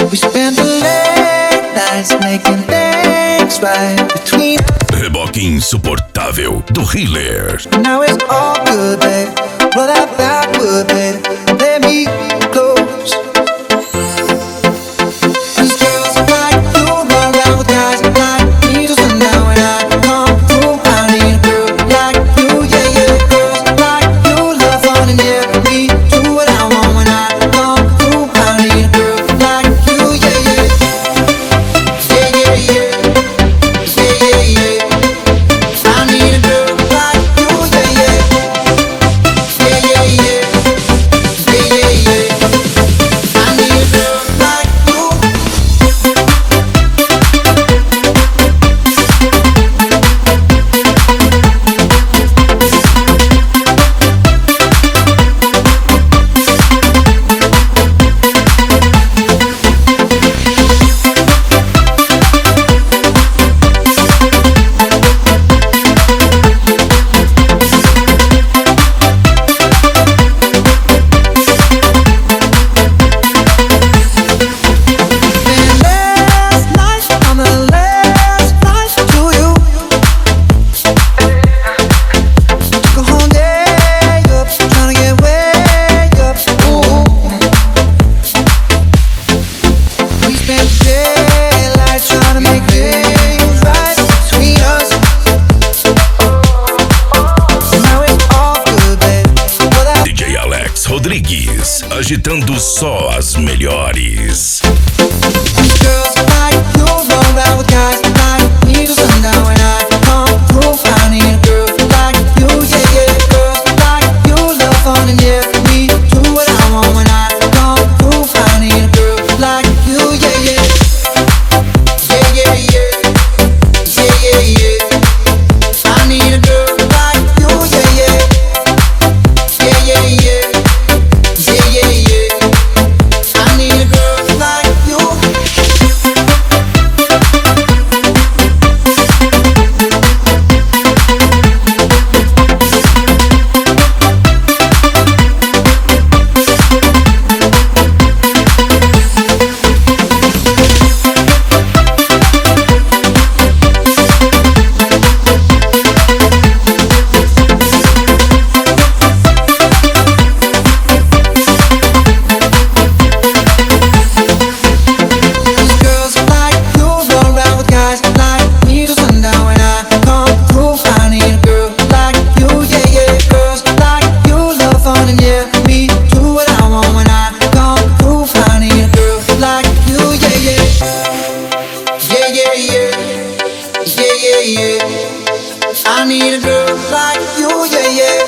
We spent the late nights making things right between. Reboque insuportável do Healer. Now it's all good, babe. Roll that backward, babe. Let me close. These girls like you run around with guys like me till sundown. When I come through, I need a girl like you, yeah, yeah. Girls like you love fun and yeah, me do what I want. When I come through, I need a girl like you, yeah, yeah. Yeah, yeah, yeah. Yeah, yeah, yeah. I need a girl like you, yeah, yeah. Yeah, yeah, yeah. Yeah, yeah, yeah. I need a girl like you. Last night, on the last flight to you. Took a whole day up, trying to get way up. Ooh. We spent daylight trying to make things right between us. Now it's all good, babe. Well, that DJ Alex Rodrigues, agitando só as melhores. girls like you run around with guys like me till sundown. When I come through, I need a girl like you, yeah, yeah. Girls like you love fun and yeah, me do what I want. When I come through, I need a girl like you, yeah, yeah. Yeah, yeah, yeah. Yeah, yeah, yeah. I need a girl like you, yeah, yeah. Yeah, yeah, yeah. Yeah, yeah, yeah. I need a girl like you. These girls like you run around with guys like me till sundown. When I come through, I need a girl like you, yeah, yeah. Girls like you love fun and yeah, me do what I want. When I come through, I need a girl like you, yeah, yeah. Yeah, yeah, yeah. Yeah, yeah, yeah. I need a girl like you, yeah, yeah.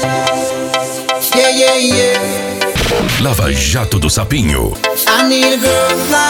Yeah, yeah, yeah. Lava Jato do Sapinho. I need a girl like